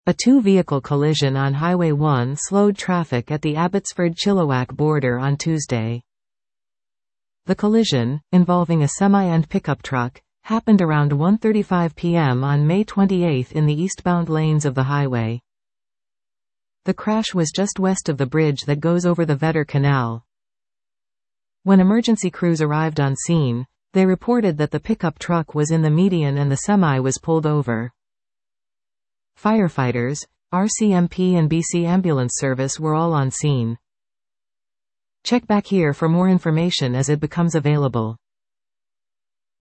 A two-vehicle collision on Highway 1 slowed traffic at the Abbotsford-Chilliwack border on Tuesday. The collision, involving a semi and pickup truck, happened around 1:35 p.m. on May 28 in the eastbound lanes of the highway. The crash was just west of the bridge that goes over the Vedder Canal. When emergency crews arrived on scene, they reported that the pickup truck was in the median and the semi was pulled over. Firefighters, RCMP and BC Ambulance Service were all on scene. Check back here for more information as it becomes available.